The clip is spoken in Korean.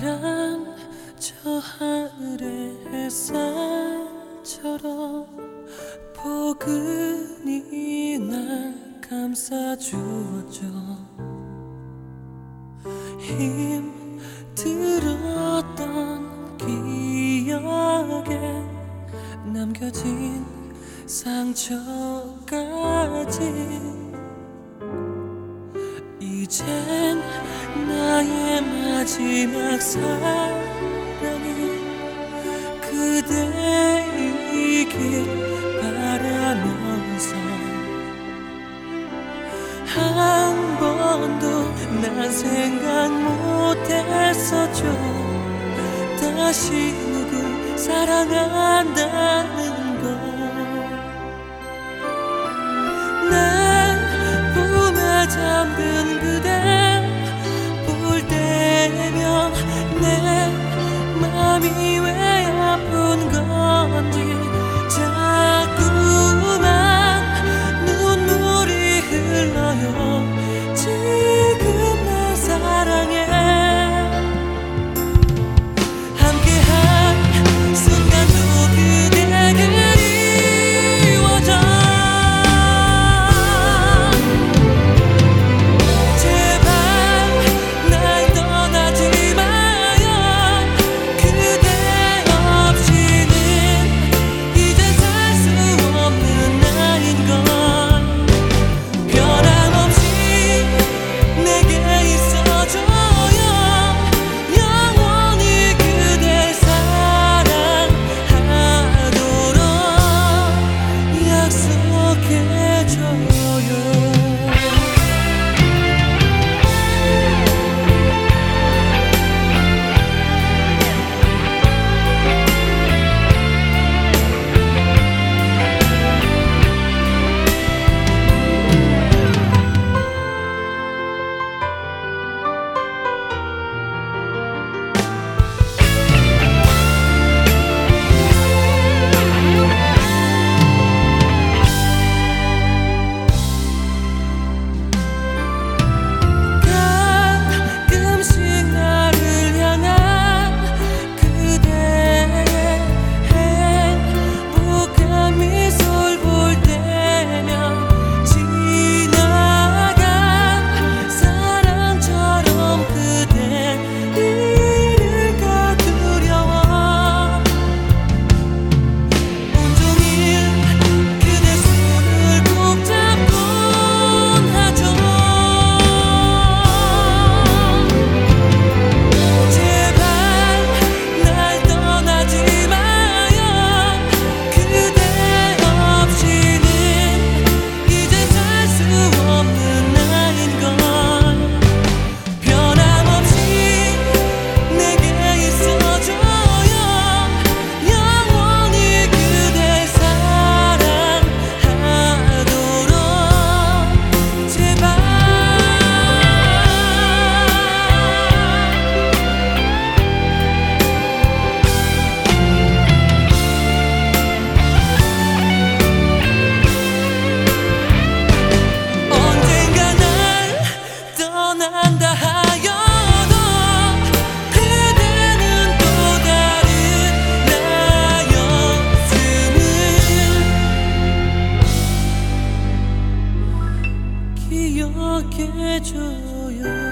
파란 저 하늘의 햇살처럼 포근히 날 감싸주었죠. 힘들었던 기억에 남겨진 상처까지 이젠 나의 마지막 사랑이 그대이길 바라면서 한 번도 난 생각 못했었죠. 다시 누굴 사랑한다는 걸. 내 품에 잠든 그대 볼 때면 내 맘이 왜 아픈 건지 자꾸만 눈물이 흘러요. 지금 날 사랑해. 함께한 순간도 그대 그리워져. 제발 날 떠나지 마요. 그대 없이는 이제 살 수 없는 나인걸. 변함없이 내게 있어줘요. 영원히 그댈 사랑하도록 약속해줘요. 가끔씩 나를 향한 그대의 행복한 미소를 볼 때면 지나간 사랑처럼 그대 잃을까 두려워. 온종일 그대 손을 꼭 잡곤 하죠. 제발 날 떠나지 마요. 그대 없이는 이제 살 수 없는 나인걸. 변함없이 내게 있어줘요. 영원히 그댈 사랑하도록 제발. 언젠가 날 떠난다 하여도 그대는 또 다른 나였음을 기억해줘요.